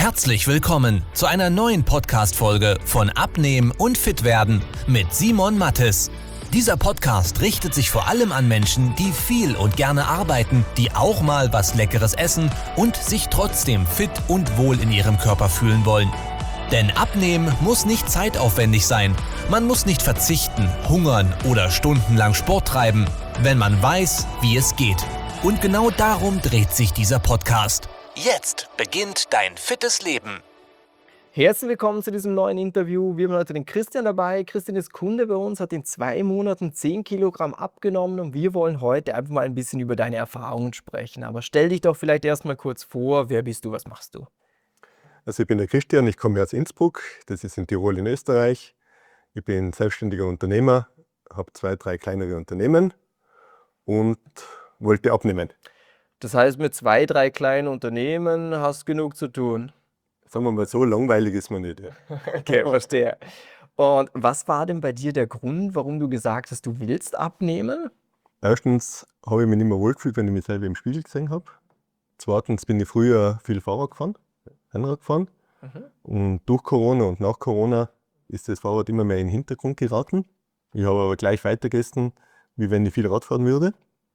Herzlich willkommen zu einer neuen Podcast-Folge von Abnehmen und Fitwerden mit Simon Mattes. Dieser Podcast richtet sich vor allem an Menschen, die viel und gerne arbeiten, die auch mal was Leckeres essen und sich trotzdem fit und wohl in ihrem Körper fühlen wollen. Denn Abnehmen muss nicht zeitaufwendig sein. Man muss nicht verzichten, hungern oder stundenlang Sport treiben, wenn man weiß, wie es geht. Und genau darum dreht sich dieser Podcast. Jetzt beginnt dein fittes Leben. Herzlich willkommen zu diesem neuen Interview. Wir haben heute den Christian dabei. Christian ist Kunde bei uns, hat in 2 Monaten 10 Kilogramm abgenommen und wir wollen heute einfach mal ein bisschen über deine Erfahrungen sprechen. Aber stell dich doch vielleicht erstmal kurz vor. Wer bist du, was machst du? Also ich bin der Christian, ich komme aus Innsbruck, das ist in Tirol in Österreich. Ich bin selbstständiger Unternehmer, habe 2, 3 kleinere Unternehmen und wollte abnehmen. Das heißt, mit 2, 3 kleinen Unternehmen hast du genug zu tun. Sagen wir mal so, langweilig ist man nicht. Ja. Okay, verstehe. Und was war denn bei dir der Grund, warum du gesagt hast, du willst abnehmen? Erstens habe ich mich nicht mehr wohlgefühlt, wenn ich mich selber im Spiegel gesehen habe. Zweitens bin ich früher viel Fahrrad gefahren, Rennrad gefahren. Und durch Corona und nach Corona ist das Fahrrad immer mehr in den Hintergrund geraten. Ich habe aber gleich weitergegessen, wie wenn ich viel Rad fahren würde.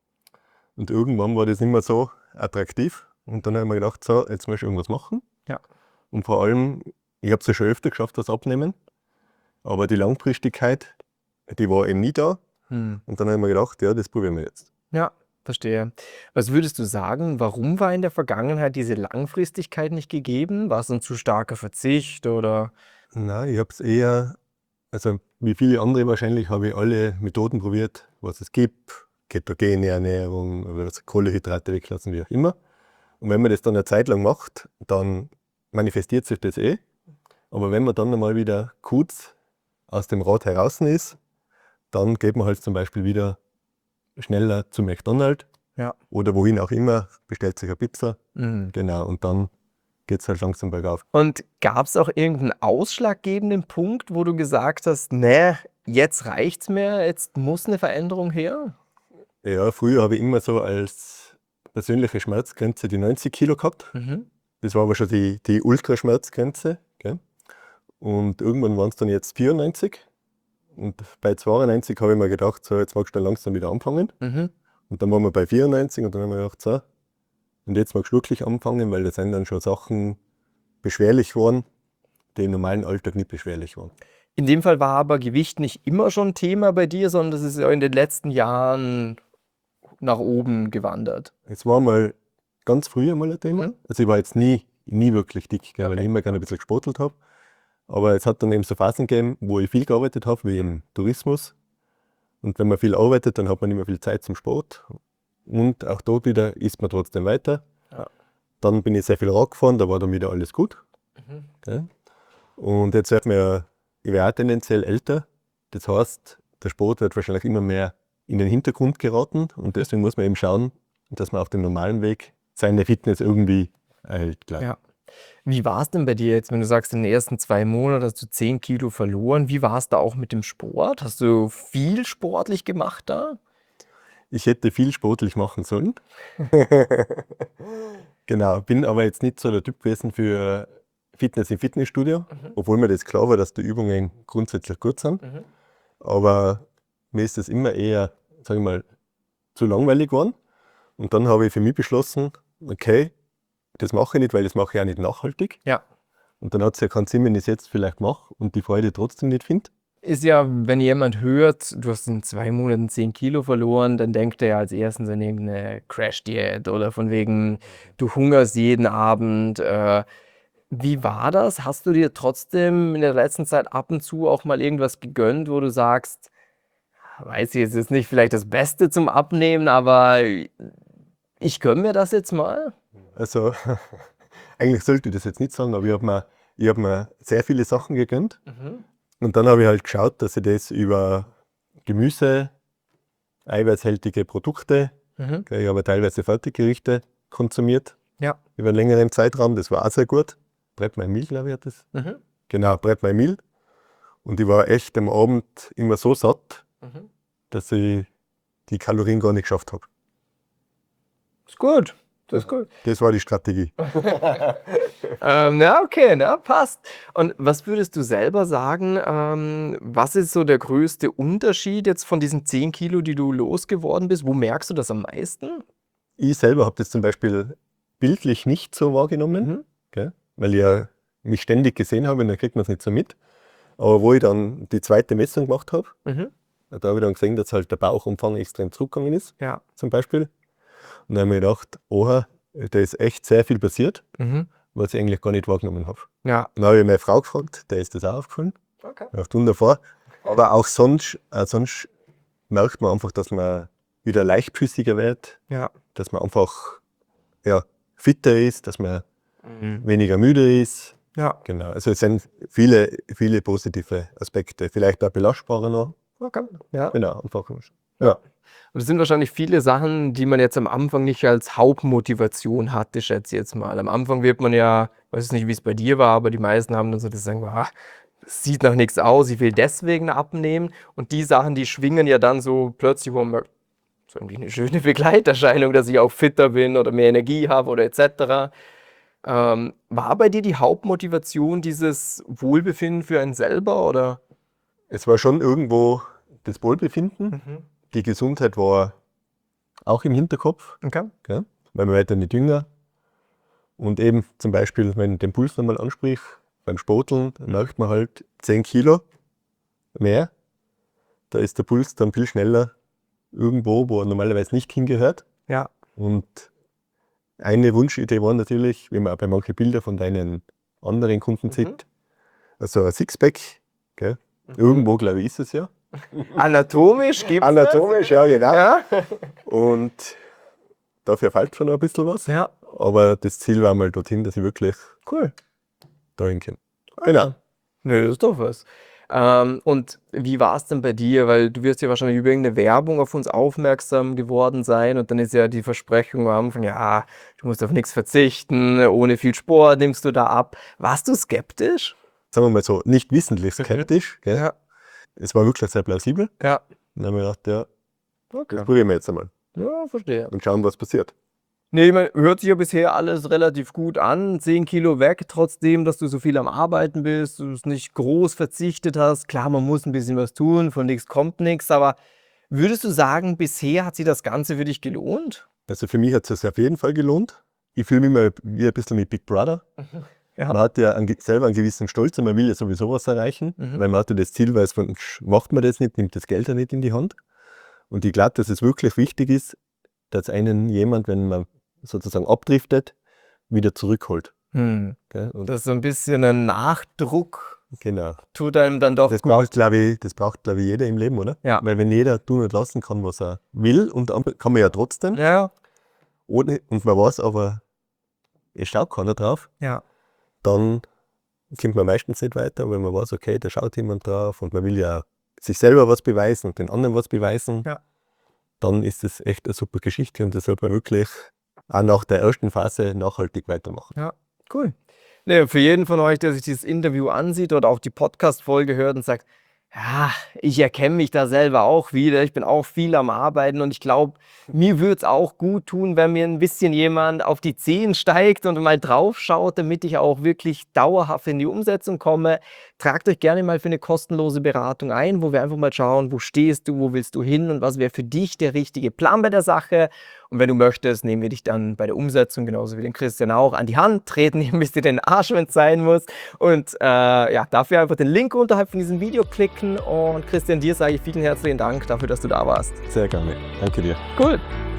Und irgendwann war das nicht mehr so attraktiv. Und dann habe ich mir gedacht, so, jetzt muss ich irgendwas machen. Ja. Und vor allem, ich habe es ja schon öfter geschafft, das Abnehmen. Aber die Langfristigkeit, die war eben nie da. Und dann habe ich mir gedacht, ja, das probieren wir jetzt. Ja, verstehe. Was würdest du sagen, warum war in der Vergangenheit diese Langfristigkeit nicht gegeben? War es ein zu starker Verzicht oder? Nein, ich habe es eher, also wie viele andere wahrscheinlich, habe ich alle Methoden probiert, was es gibt. Ketogene Ernährung, oder Kohlenhydrate weglassen, wie auch immer. Und wenn man das dann eine Zeit lang macht, dann manifestiert sich das eh. Aber wenn man dann einmal wieder kurz aus dem Rad heraus ist, dann geht man halt zum Beispiel wieder schneller zu McDonald's oder wohin auch immer, bestellt sich eine Pizza. Genau, und dann geht es halt langsam bergauf. Und gab es auch irgendeinen ausschlaggebenden Punkt, wo du gesagt hast, nee, jetzt reicht's mir, jetzt muss eine Veränderung her? Ja, früher habe ich immer so als persönliche Schmerzgrenze die 90 Kilo gehabt. Das war aber schon die Ultraschmerzgrenze. Gell? Und irgendwann waren es dann jetzt 94. Und bei 92 habe ich mir gedacht, so, jetzt magst du dann langsam wieder anfangen. Und dann waren wir bei 94 und dann haben wir gedacht, so, und jetzt magst du wirklich anfangen, weil das sind dann schon Sachen beschwerlich geworden, die im normalen Alltag nicht beschwerlich waren. In dem Fall war aber Gewicht nicht immer schon Thema bei dir, sondern das ist ja in den letzten Jahren nach oben gewandert. Es war mal ganz früh mal ein Thema. Also ich war jetzt nie wirklich dick, gell, weil ich immer gerne ein bisschen gesportelt habe. Aber es hat dann eben so Phasen gegeben, wo ich viel gearbeitet habe, wie im Tourismus. Und wenn man viel arbeitet, dann hat man nicht mehr viel Zeit zum Sport. Und auch dort wieder isst man trotzdem weiter. Ja. Dann bin ich sehr viel Rad gefahren, da war dann wieder alles gut. Gell. Und jetzt wird mir, ich werde auch tendenziell älter. Das heißt, der Sport wird wahrscheinlich immer mehr in den Hintergrund geraten. Und deswegen muss man eben schauen, dass man auf dem normalen Weg seine Fitness irgendwie erhält. Klar. Ja. Wie war es denn bei dir jetzt, wenn du sagst, in den ersten 2 Monaten hast du 10 Kilo verloren? Wie war es da auch mit dem Sport? Hast du viel sportlich gemacht da? Ich hätte viel sportlich machen sollen. Genau, bin aber jetzt nicht so der Typ gewesen für Fitness im Fitnessstudio, obwohl mir das klar war, dass die Übungen grundsätzlich gut sind. Aber mir ist das immer eher, sage ich mal, zu langweilig geworden. Und dann habe ich für mich beschlossen, okay, das mache ich nicht, weil das mache ich auch nicht nachhaltig. Ja. Und dann hat es ja keinen Sinn, wenn ich es jetzt vielleicht mache und die Freude trotzdem nicht finde. Ist ja, wenn jemand hört, du hast in 2 Monaten 10 Kilo verloren, dann denkt er ja als erstes an irgendeine Crash-Diät oder von wegen, du hungerst jeden Abend. Wie war das? Hast du dir trotzdem in der letzten Zeit ab und zu auch mal irgendwas gegönnt, wo du sagst, weiß ich, es ist nicht vielleicht das Beste zum Abnehmen, aber ich gönne mir das jetzt mal? Also, eigentlich sollte ich das jetzt nicht sagen, aber ich hab mir sehr viele Sachen gegönnt. Und dann habe ich halt geschaut, dass ich das über Gemüse, eiweißhaltige Produkte, ich habe teilweise Fertiggerichte konsumiert, über einen längeren Zeitraum, das war auch sehr gut. Bret My Meal, glaube ich, hat das. Genau, Bret My Meal. Und ich war echt am Abend immer so satt, dass ich die Kalorien gar nicht geschafft habe. Ist gut. Das ist cool. Das war die Strategie. Okay, passt. Und was würdest du selber sagen, was ist so der größte Unterschied jetzt von diesen 10 Kilo, die du losgeworden bist? Wo merkst du das am meisten? Ich selber habe das zum Beispiel bildlich nicht so wahrgenommen, gell? Weil ich ja mich ständig gesehen habe und dann kriegt man es nicht so mit. Aber wo ich dann die zweite Messung gemacht habe, da habe ich dann gesehen, dass halt der Bauchumfang extrem zurückgegangen ist, Ja. zum Beispiel. Und dann habe ich mir gedacht, oha, da ist echt sehr viel passiert, was ich eigentlich gar nicht wahrgenommen habe. Ja. Dann habe ich meine Frau gefragt, der ist das auch aufgefallen. Okay. Ja, wunderbar. Aber auch sonst merkt man einfach, dass man wieder leichtfüßiger wird, Ja. dass man einfach fitter ist, dass man weniger müde ist. Ja. Genau. Also es sind viele, viele positive Aspekte. Vielleicht auch belastbarer noch. Okay. Ja. Genau, einfach. Ja. Und das sind wahrscheinlich viele Sachen, die man jetzt am Anfang nicht als Hauptmotivation hatte, schätze ich jetzt mal. Am Anfang wird man ja, ich weiß nicht, wie es bei dir war, aber die meisten haben dann so das sagen, das sieht nach nichts aus, ich will deswegen abnehmen. Und die Sachen, die schwingen ja dann so plötzlich, wo man merkt, so irgendwie eine schöne Begleiterscheinung, dass ich auch fitter bin oder mehr Energie habe oder etc. War bei dir die Hauptmotivation dieses Wohlbefinden für einen selber, oder? Es war schon irgendwo das Wohlbefinden. Die Gesundheit war auch im Hinterkopf, Okay. gell? Weil man weiter nicht jünger. Und eben zum Beispiel, wenn ich den Puls nochmal ansprich, beim Sporteln, dann merkt man halt 10 Kilo mehr. Da ist der Puls dann viel schneller irgendwo, wo er normalerweise nicht hingehört. Ja. Und eine Wunschidee war natürlich, wie man auch bei manchen Bildern von deinen anderen Kunden sieht, also ein Sixpack, gell? Irgendwo, glaube ich, ist es ja. Anatomisch gibt es Anatomisch, ja, genau. Ja. Und dafür fällt schon noch ein bisschen was. Ja. Aber das Ziel war mal dorthin, dass ich wirklich Cool. dahin komme. Genau. Nö, das ist doch was. Und wie war es denn bei dir? Weil du wirst ja wahrscheinlich über irgendeine Werbung auf uns aufmerksam geworden sein und dann ist ja die Versprechung am Anfang, ja, du musst auf nichts verzichten, ohne viel Sport nimmst du da ab. Warst du skeptisch? Sagen wir mal so, nicht wissentlich skeptisch. Gell? Ja. Es war wirklich sehr plausibel. Ja. Dann haben wir gedacht, ja, Okay. das probieren wir jetzt einmal Ja, verstehe. und schauen, was passiert. Nee, ich meine, hört sich ja bisher alles relativ gut an. 10 Kilo weg, trotzdem, dass du so viel am Arbeiten bist, du es nicht groß verzichtet hast. Klar, man muss ein bisschen was tun, von nichts kommt nichts, aber würdest du sagen, bisher hat sich das Ganze für dich gelohnt? Also für mich hat es sich auf jeden Fall gelohnt. Ich fühle mich mal wie ein bisschen mit Big Brother. Ja. Man hat ja selber einen gewissen Stolz und man will ja sowieso was erreichen, weil man hat ja das Ziel, weil sonst macht man das nicht, nimmt das Geld ja nicht in die Hand. Und ich glaube, dass es wirklich wichtig ist, dass einen jemand, wenn man sozusagen abdriftet, wieder zurückholt. Gell? Und Das ist so ein bisschen ein Nachdruck, genau. tut einem dann doch Das gut. braucht, glaube ich, jeder im Leben, oder? Ja. Weil wenn jeder tun und lassen kann, was er will, und dann kann man ja trotzdem, Ja, ohne, und man weiß aber, es schaut keiner drauf, ja. dann kommt man meistens nicht weiter, weil man weiß, okay, da schaut jemand drauf und man will ja sich selber was beweisen und den anderen was beweisen. Ja. Dann ist das echt eine super Geschichte und das sollte man wirklich auch nach der ersten Phase nachhaltig weitermachen. Ja, cool. Nee, für jeden von euch, der sich dieses Interview ansieht oder auch die Podcast-Folge hört und sagt, ja, ich erkenne mich da selber auch wieder, ich bin auch viel am Arbeiten und ich glaube, mir würde es auch gut tun, wenn mir ein bisschen jemand auf die Zehen steigt und mal drauf schaut, damit ich auch wirklich dauerhaft in die Umsetzung komme. Tragt euch gerne mal für eine kostenlose Beratung ein, wo wir einfach mal schauen, wo stehst du, wo willst du hin und was wäre für dich der richtige Plan bei der Sache. Und wenn du möchtest, nehmen wir dich dann bei der Umsetzung, genauso wie den Christian auch, an die Hand, treten ihm ein bisschen den Arsch, wenn es sein muss. Und dafür einfach den Link unterhalb von diesem Video klicken. Und Christian, dir sage ich vielen herzlichen Dank dafür, dass du da warst. Sehr gerne. Danke dir. Cool.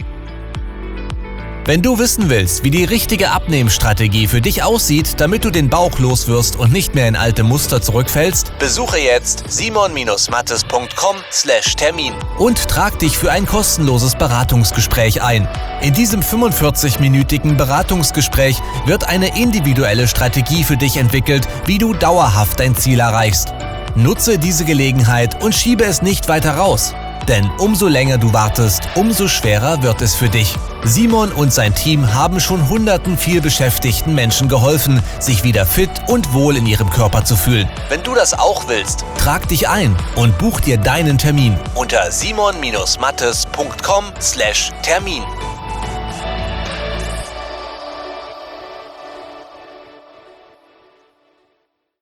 Wenn du wissen willst, wie die richtige Abnehmstrategie für dich aussieht, damit du den Bauch loswirst und nicht mehr in alte Muster zurückfällst, besuche jetzt simon-mattes.com/Termin und trag dich für ein kostenloses Beratungsgespräch ein. In diesem 45-minütigen Beratungsgespräch wird eine individuelle Strategie für dich entwickelt, wie du dauerhaft dein Ziel erreichst. Nutze diese Gelegenheit und schiebe es nicht weiter raus. Denn umso länger du wartest, umso schwerer wird es für dich. Simon und sein Team haben schon hunderten vielbeschäftigten Menschen geholfen, sich wieder fit und wohl in ihrem Körper zu fühlen. Wenn du das auch willst, trag dich ein und buch dir deinen Termin unter simon-mattes.com/Termin.